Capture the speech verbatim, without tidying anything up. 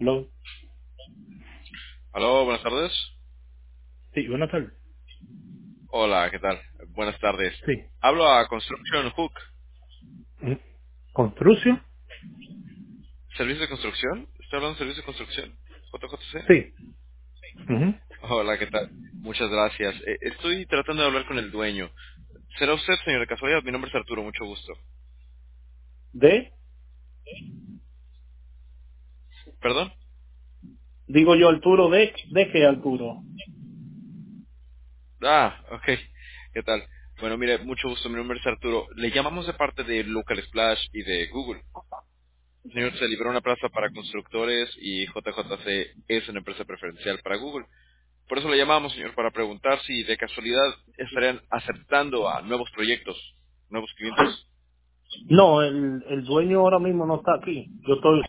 Hello. Aló, buenas tardes. Sí, buenas tardes. Hola, ¿qué tal? Buenas tardes. Sí. Hablo a Construction Hook. Mm. ¿Construcción? ¿Servicio de construcción? ¿Estoy hablando de servicio de construcción? J J C. Sí. Ujú. Hola, ¿qué tal? Muchas gracias. Eh, estoy tratando de hablar con el dueño. ¿Será usted, señor de casualidad? Mi nombre es Arturo, mucho gusto. ¿De? ¿Perdón? Digo yo, Arturo, ¿de, de qué Arturo? Ah, ok. ¿Qué tal? Bueno, mire, mucho gusto. Mi nombre es Arturo. Le llamamos de parte de Local Splash y de Google. Señor, se liberó una plaza para constructores y J J C es una empresa preferencial para Google. Por eso le llamamos, señor, para preguntar si de casualidad estarían aceptando a nuevos proyectos, nuevos clientes. No, el, el dueño ahora mismo no está aquí. Yo estoy